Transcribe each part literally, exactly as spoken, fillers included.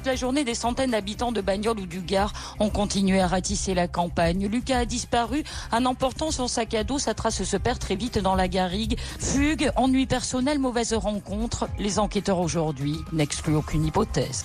la journée, des centaines d'habitants de Bagnols ou du Gard ont continué à ratisser la campagne. Lucas a disparu en emportant son sac à dos. Sa trace se perd très vite dans la garrigue. Fugue, ennui personnel, mauvaise rencontre. Les enquêteurs aujourd'hui n'excluent aucune hypothèse.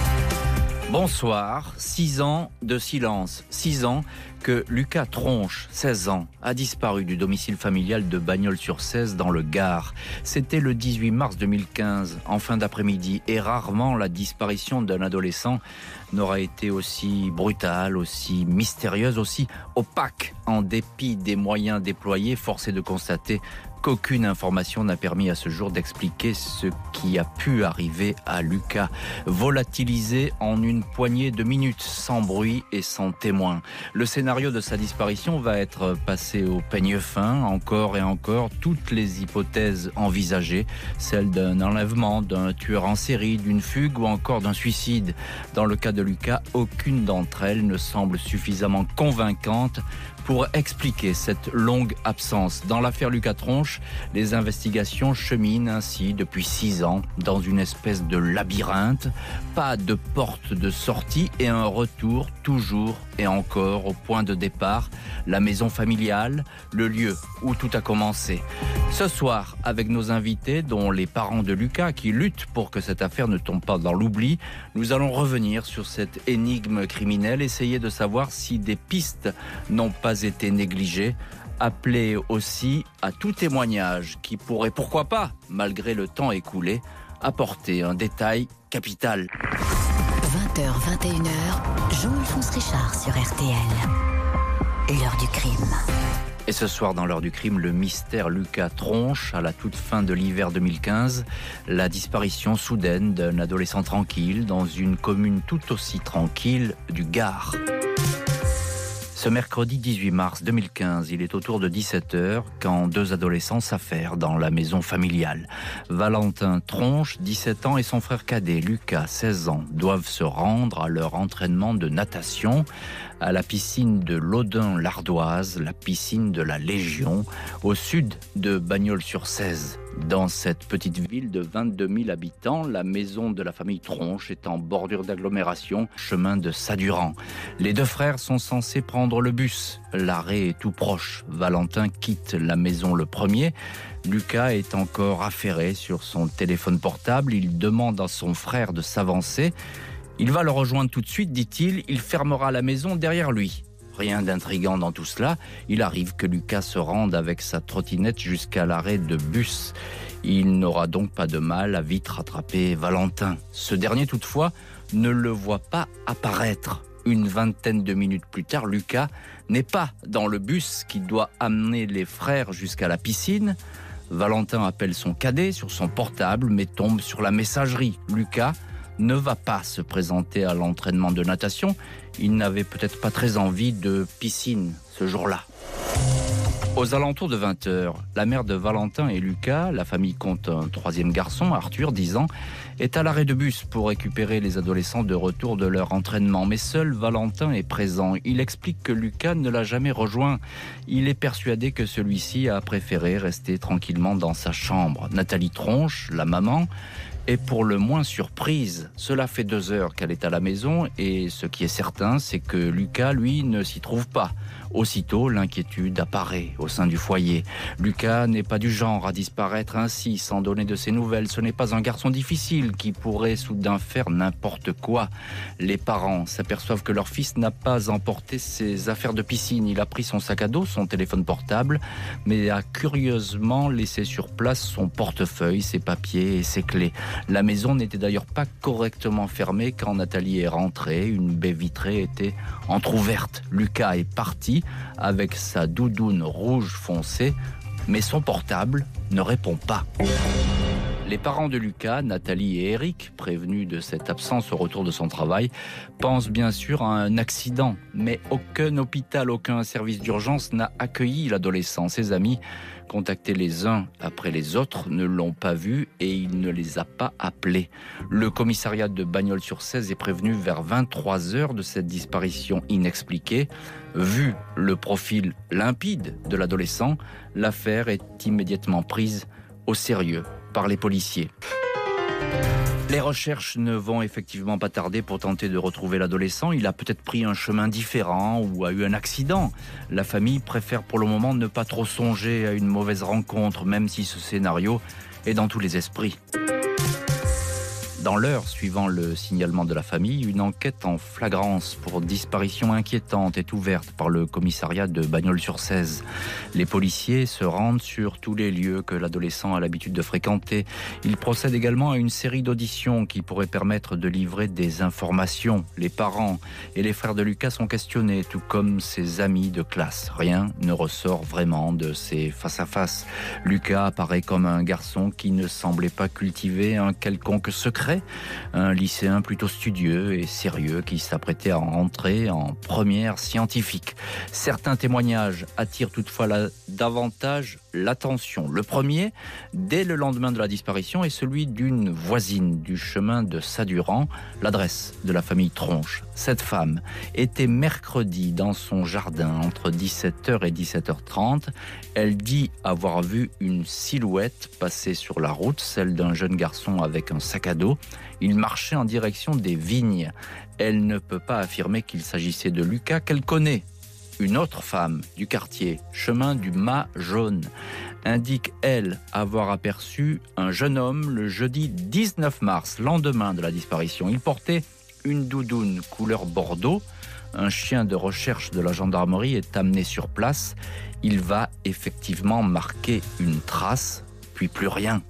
Bonsoir, six ans de silence, six ans que Lucas Tronche, seize ans, a disparu du domicile familial de Bagnols-sur-Cèze dans le Gard. C'était le dix-huit mars deux mille quinze, en fin d'après-midi, et rarement la disparition d'un adolescent n'aura été aussi brutale, aussi mystérieuse, aussi opaque. En dépit des moyens déployés, force est de constater qu'aucune information n'a permis à ce jour d'expliquer ce qui a pu arriver à Lucas, volatilisé en une poignée de minutes, sans bruit et sans témoin. Le scénario de sa disparition va être passé au peigne fin, encore et encore, toutes les hypothèses envisagées, celle d'un enlèvement, d'un tueur en série, d'une fugue ou encore d'un suicide. Dans le cas de Lucas, aucune d'entre elles ne semble suffisamment convaincante pour expliquer cette longue absence. Dans l'affaire Lucas Tronche, les investigations cheminent ainsi depuis six ans dans une espèce de labyrinthe. Pas de porte de sortie et un retour toujours et encore au point de départ, la maison familiale, le lieu où tout a commencé. Ce soir, avec nos invités, dont les parents de Lucas qui luttent pour que cette affaire ne tombe pas dans l'oubli, nous allons revenir sur cette énigme criminelle, essayer de savoir si des pistes n'ont pas été négligées, appeler aussi à tout témoignage qui pourrait, pourquoi pas, malgré le temps écoulé, apporter un détail capital. vingt heures vingt et une heures, Jean-Alphonse Richard sur R T L. L'heure du crime. Et ce soir, dans l'heure du crime, le mystère Lucas Tronche, à la toute fin de l'hiver deux mille quinze, la disparition soudaine d'un adolescent tranquille dans une commune tout aussi tranquille du Gard. Ce mercredi dix-huit mars deux mille quinze, il est autour de dix-sept heures quand deux adolescents s'affairent dans la maison familiale. Valentin Tronche, dix-sept ans, et son frère cadet Lucas, seize ans, doivent se rendre à leur entraînement de natation à la piscine de l'Audun-l'Ardoise, la piscine de la Légion, au sud de Bagnols-sur-Cèze. Dans cette petite ville de vingt-deux mille habitants, la maison de la famille Tronche est en bordure d'agglomération, chemin de Sadurand. Les deux frères sont censés prendre le bus. L'arrêt est tout proche. Valentin quitte la maison le premier. Lucas est encore affairé sur son téléphone portable. Il demande à son frère de s'avancer. Il va le rejoindre tout de suite, dit-il. Il fermera la maison derrière lui. Rien d'intriguant dans tout cela. Il arrive que Lucas se rende avec sa trottinette jusqu'à l'arrêt de bus. Il n'aura donc pas de mal à vite rattraper Valentin. Ce dernier, toutefois, ne le voit pas apparaître. Une vingtaine de minutes plus tard, Lucas n'est pas dans le bus qui doit amener les frères jusqu'à la piscine. Valentin appelle son cadet sur son portable, mais tombe sur la messagerie. Lucas ne va pas se présenter à l'entraînement de natation. Il n'avait peut-être pas très envie de piscine ce jour-là. Aux alentours de vingt heures, la mère de Valentin et Lucas, la famille compte un troisième garçon, Arthur, dix ans, est à l'arrêt de bus pour récupérer les adolescents de retour de leur entraînement. Mais seul Valentin est présent. Il explique que Lucas ne l'a jamais rejoint. Il est persuadé que celui-ci a préféré rester tranquillement dans sa chambre. Nathalie Tronche, la maman, est pour le moins surprise. Cela fait deux heures qu'elle est à la maison et ce qui est certain, c'est que Lucas, lui, ne s'y trouve pas. Aussitôt, l'inquiétude apparaît au sein du foyer. Lucas n'est pas du genre à disparaître ainsi, sans donner de ses nouvelles. Ce n'est pas un garçon difficile qui pourrait soudain faire n'importe quoi. Les parents s'aperçoivent que leur fils n'a pas emporté ses affaires de piscine. Il a pris son sac à dos, son téléphone portable, mais a curieusement laissé sur place son portefeuille, ses papiers et ses clés. La maison n'était d'ailleurs pas correctement fermée quand Nathalie est rentrée. Une baie vitrée était entrouverte. Lucas est parti avec sa doudoune rouge foncé, mais son portable ne répond pas. Les parents de Lucas, Nathalie et Eric, prévenus de cette absence au retour de son travail, pensent bien sûr à un accident. Mais aucun hôpital, aucun service d'urgence n'a accueilli l'adolescent. Ses amis, contactés les uns après les autres, ne l'ont pas vu et il ne les a pas appelés. Le commissariat de Bagnols-sur-Cèze est prévenu vers vingt-trois heures de cette disparition inexpliquée. Vu le profil limpide de l'adolescent, l'affaire est immédiatement prise au sérieux par les policiers. Les recherches ne vont effectivement pas tarder pour tenter de retrouver l'adolescent. Il a peut-être pris un chemin différent ou a eu un accident. La famille préfère pour le moment ne pas trop songer à une mauvaise rencontre, même si ce scénario est dans tous les esprits. Dans l'heure suivant le signalement de la famille, une enquête en flagrance pour disparition inquiétante est ouverte par le commissariat de Bagnols-sur-Cèze. Les policiers se rendent sur tous les lieux que l'adolescent a l'habitude de fréquenter. Ils procèdent également à une série d'auditions qui pourraient permettre de livrer des informations. Les parents et les frères de Lucas sont questionnés, tout comme ses amis de classe. Rien ne ressort vraiment de ces face-à-face. Lucas apparaît comme un garçon qui ne semblait pas cultiver un quelconque secret. Un lycéen plutôt studieux et sérieux qui s'apprêtait à entrer en première scientifique. Certains témoignages attirent toutefois la, davantage l'attention. Le premier, dès le lendemain de la disparition, est celui d'une voisine du chemin de Sadurand, l'adresse de la famille Tronche. Cette femme était mercredi dans son jardin entre dix-sept heures et dix-sept heures trente. Elle dit avoir vu une silhouette passer sur la route, celle d'un jeune garçon avec un sac à dos. Il marchait en direction des vignes. Elle ne peut pas affirmer qu'il s'agissait de Lucas, qu'elle connaît. Une autre femme du quartier, chemin du Mât Jaune, indique, elle, avoir aperçu un jeune homme le jeudi dix-neuf mars, lendemain de la disparition. Il portait une doudoune couleur bordeaux. Un chien de recherche de la gendarmerie est amené sur place. Il va effectivement marquer une trace, puis plus rien.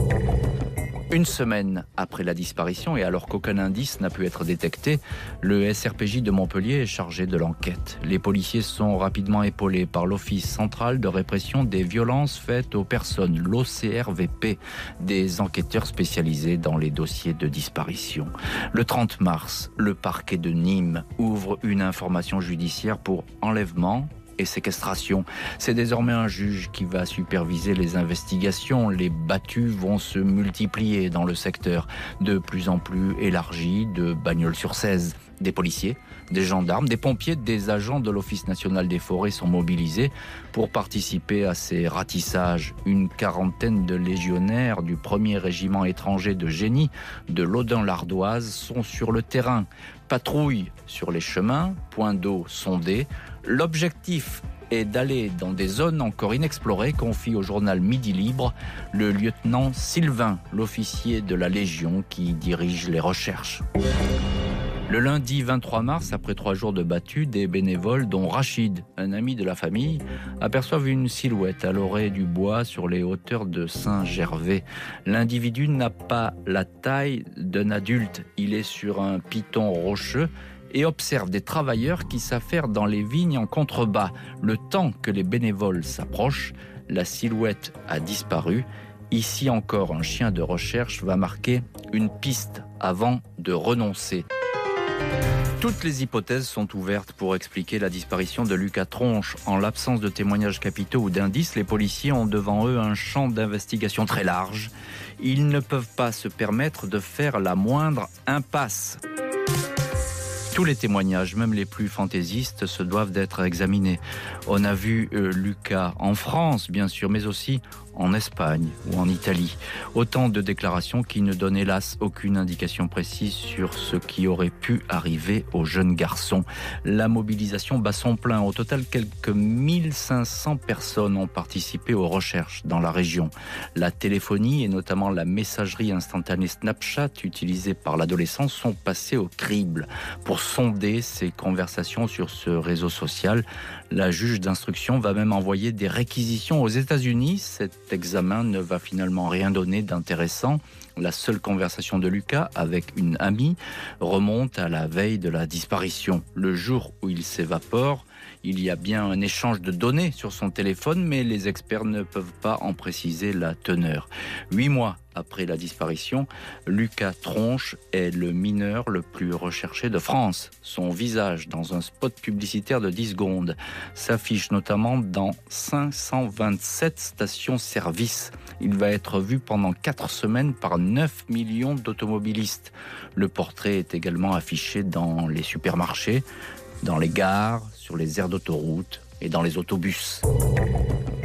Une semaine après la disparition, et alors qu'aucun indice n'a pu être détecté, le S R P J de Montpellier est chargé de l'enquête. Les policiers sont rapidement épaulés par l'Office central de répression des violences faites aux personnes, l'O C R V P, des enquêteurs spécialisés dans les dossiers de disparition. Le trente mars, le parquet de Nîmes ouvre une information judiciaire pour enlèvement et séquestration. C'est désormais un juge qui va superviser les investigations. Les battues vont se multiplier dans le secteur, de plus en plus élargi de Bagnols-sur-Cèze. Des policiers, des gendarmes, des pompiers, des agents de l'Office national des forêts sont mobilisés pour participer à ces ratissages. Une quarantaine de légionnaires du premier régiment étranger de génie de l'Audun-l'Ardoise sont sur le terrain. Patrouille sur les chemins, points d'eau sondés. L'objectif est d'aller dans des zones encore inexplorées, confie au journal Midi Libre le lieutenant Sylvain, l'officier de la Légion qui dirige les recherches. Le lundi vingt-trois mars, après trois jours de battues, des bénévoles, dont Rachid, un ami de la famille, aperçoivent une silhouette à l'orée du bois sur les hauteurs de Saint-Gervais. L'individu n'a pas la taille d'un adulte. Il est sur un piton rocheux et observe des travailleurs qui s'affairent dans les vignes en contrebas. Le temps que les bénévoles s'approchent, la silhouette a disparu. Ici encore, un chien de recherche va marquer une piste avant de renoncer. Toutes les hypothèses sont ouvertes pour expliquer la disparition de Lucas Tronche. En l'absence de témoignages capitaux ou d'indices, les policiers ont devant eux un champ d'investigation très large. Ils ne peuvent pas se permettre de faire la moindre impasse. Tous les témoignages, même les plus fantaisistes, se doivent d'être examinés. On a vu euh, Lucas en France, bien sûr, mais aussi en Espagne ou en Italie. Autant de déclarations qui ne donnent hélas aucune indication précise sur ce qui aurait pu arriver au jeune garçon. La mobilisation bat son plein. Au total, quelques mille cinq cents personnes ont participé aux recherches dans la région. La téléphonie et notamment la messagerie instantanée Snapchat utilisée par l'adolescent sont passées au crible. Pour sonder ces conversations sur ce réseau social, la juge d'instruction va même envoyer des réquisitions aux États-Unis. Cet examen ne va finalement rien donner d'intéressant. La seule conversation de Lucas avec une amie remonte à la veille de la disparition. Le jour où il s'évapore, il y a bien un échange de données sur son téléphone, mais les experts ne peuvent pas en préciser la teneur. Huit mois après la disparition, Lucas Tronche est le mineur le plus recherché de France. Son visage, dans un spot publicitaire de dix secondes, s'affiche notamment dans cinq cent vingt-sept stations-service. Il va être vu pendant quatre semaines par neuf millions d'automobilistes. Le portrait est également affiché dans les supermarchés, dans les gares, sur les aires d'autoroute et dans les autobus.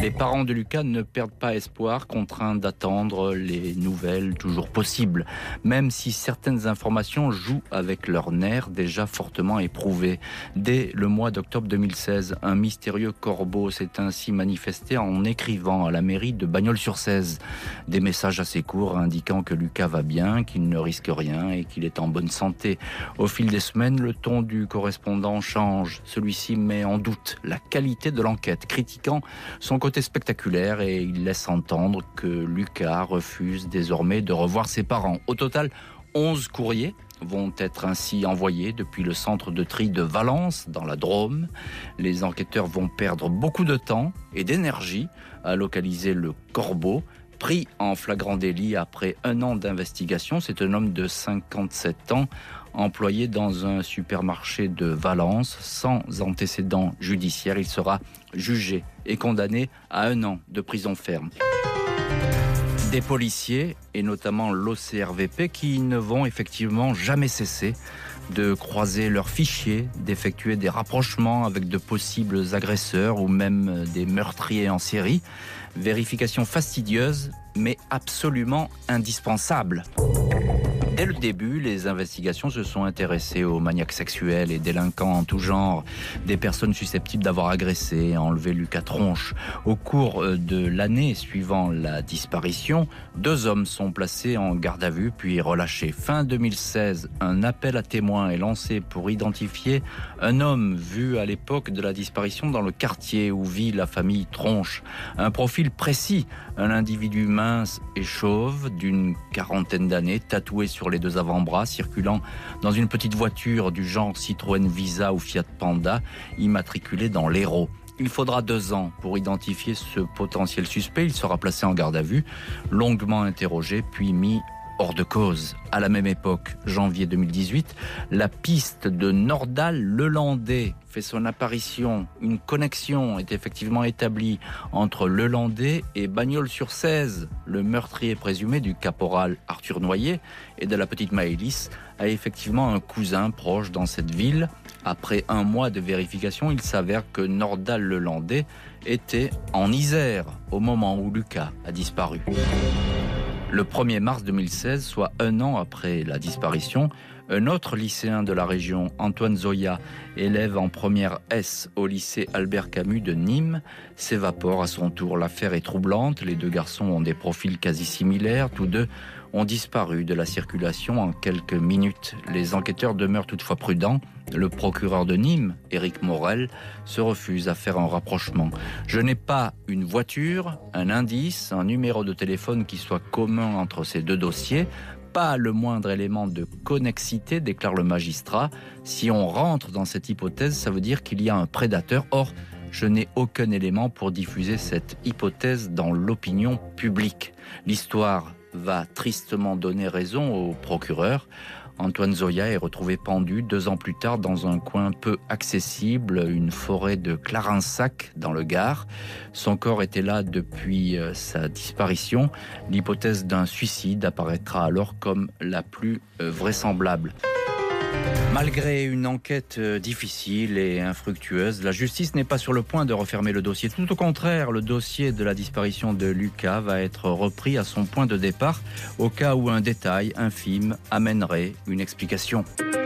Les parents de Lucas ne perdent pas espoir, contraints d'attendre les nouvelles toujours possibles, même si certaines informations jouent avec leurs nerfs déjà fortement éprouvés. Dès le mois d'octobre deux mille seize, un mystérieux corbeau s'est ainsi manifesté en écrivant à la mairie de Bagnols-sur-Cèze des messages assez courts indiquant que Lucas va bien, qu'il ne risque rien et qu'il est en bonne santé. Au fil des semaines, le ton du correspondant change. Celui-ci met en doute la qualité de l'enquête, critiquant son côté spectaculaire, et il laisse entendre que Lucas refuse désormais de revoir ses parents. Au total, onze courriers vont être ainsi envoyés depuis le centre de tri de Valence, dans la Drôme. Les enquêteurs vont perdre beaucoup de temps et d'énergie à localiser le corbeau. Pris en flagrant délit après un an d'investigation, c'est un homme de cinquante-sept ans, employé dans un supermarché de Valence, sans antécédent judiciaire. Il sera jugé et condamné à un an de prison ferme. Des policiers, et notamment l'O C R V P, qui ne vont effectivement jamais cesser de croiser leurs fichiers, d'effectuer des rapprochements avec de possibles agresseurs ou même des meurtriers en série. Vérification fastidieuse, mais absolument indispensable. Dès le début, les investigations se sont intéressées aux maniaques sexuels et délinquants en tout genre, des personnes susceptibles d'avoir agressé et enlevé Lucas Tronche. Au cours de l'année suivant la disparition, deux hommes sont placés en garde à vue puis relâchés. Fin deux mille seize, un appel à témoins est lancé pour identifier un homme vu à l'époque de la disparition dans le quartier où vit la famille Tronche. Un profil précis, un individu mince et chauve d'une quarantaine d'années, tatoué sur les deux avant-bras, circulant dans une petite voiture du genre Citroën Visa ou Fiat Panda, immatriculée dans l'Hérault. Il faudra deux ans pour identifier ce potentiel suspect. Il sera placé en garde à vue, longuement interrogé, puis mis hors de cause. À la même époque, janvier deux mille dix-huit, la piste de Nordal-Lelandais fait son apparition. Une connexion est effectivement établie entre Lelandais et Bagnols-sur-Cèze. Le meurtrier présumé du caporal Arthur Noyer et de la petite Maëlys a effectivement un cousin proche dans cette ville. Après un mois de vérification, il s'avère que Nordal-Lelandais était en Isère au moment où Lucas a disparu. Le premier mars deux mille seize, soit un an après la disparition, un autre lycéen de la région, Antoine Zoya, élève en première S au lycée Albert Camus de Nîmes, s'évapore à son tour. L'affaire est troublante, les deux garçons ont des profils quasi similaires, tous deux ont disparu de la circulation en quelques minutes. Les enquêteurs demeurent toutefois prudents. Le procureur de Nîmes, Éric Morel, se refuse à faire un rapprochement. « Je n'ai pas une voiture, un indice, un numéro de téléphone qui soit commun entre ces deux dossiers. Pas le moindre élément de connexité, déclare le magistrat. Si on rentre dans cette hypothèse, ça veut dire qu'il y a un prédateur. Or, je n'ai aucun élément pour diffuser cette hypothèse dans l'opinion publique. » L'histoire va tristement donner raison au procureur. Antoine Zoya est retrouvé pendu deux ans plus tard dans un coin peu accessible, une forêt de Clarensac dans le Gard. Son corps était là depuis sa disparition. L'hypothèse d'un suicide apparaîtra alors comme la plus vraisemblable. Malgré une enquête difficile et infructueuse, la justice n'est pas sur le point de refermer le dossier. Tout au contraire, le dossier de la disparition de Lucas va être repris à son point de départ au cas où un détail infime amènerait une explication.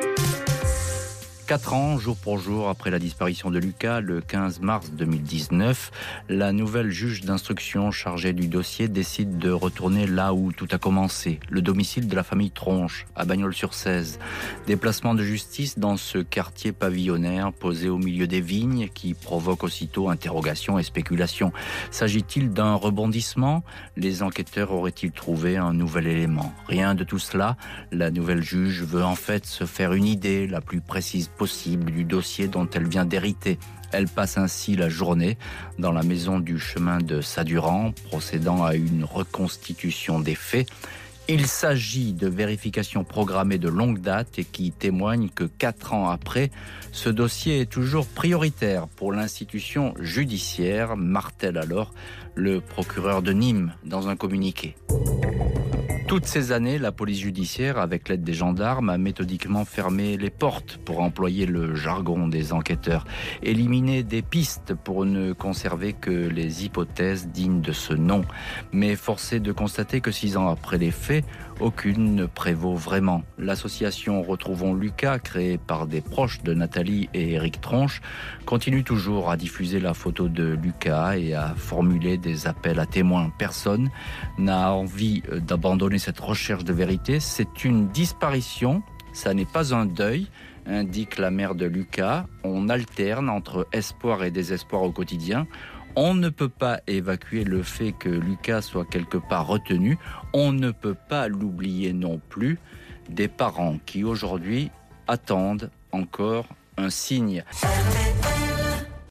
Quatre ans, jour pour jour, après la disparition de Lucas, le quinze mars deux mille dix-neuf, la nouvelle juge d'instruction chargée du dossier décide de retourner là où tout a commencé, le domicile de la famille Tronche, à Bagnols-sur-Cèze. Déplacement de justice dans ce quartier pavillonnaire posé au milieu des vignes qui provoque aussitôt interrogations et spéculations. S'agit-il d'un rebondissement ? Les enquêteurs auraient-ils trouvé un nouvel élément ? Rien de tout cela. La nouvelle juge veut en fait se faire une idée la plus précise possible du dossier dont elle vient d'hériter. Elle passe ainsi la journée dans la maison du chemin de Sadurand, procédant à une reconstitution des faits. Il s'agit de vérifications programmées de longue date et qui témoignent que quatre ans après, ce dossier est toujours prioritaire pour l'institution judiciaire, martèle alors le procureur de Nîmes dans un communiqué. Toutes ces années, la police judiciaire, avec l'aide des gendarmes, a méthodiquement fermé les portes, pour employer le jargon des enquêteurs, éliminé des pistes pour ne conserver que les hypothèses dignes de ce nom. Mais force est de constater que six ans après les faits, aucune ne prévaut vraiment. L'association Retrouvons Lucas, créée par des proches de Nathalie et Éric Tronche, continue toujours à diffuser la photo de Lucas et à formuler des appels à témoins. Personne n'a envie d'abandonner cette recherche de vérité. C'est une disparition, ça n'est pas un deuil, indique la mère de Lucas. On alterne entre espoir et désespoir au quotidien. On ne peut pas évacuer le fait que Lucas soit quelque part retenu. On ne peut pas l'oublier non plus. Des parents qui aujourd'hui attendent encore un signe.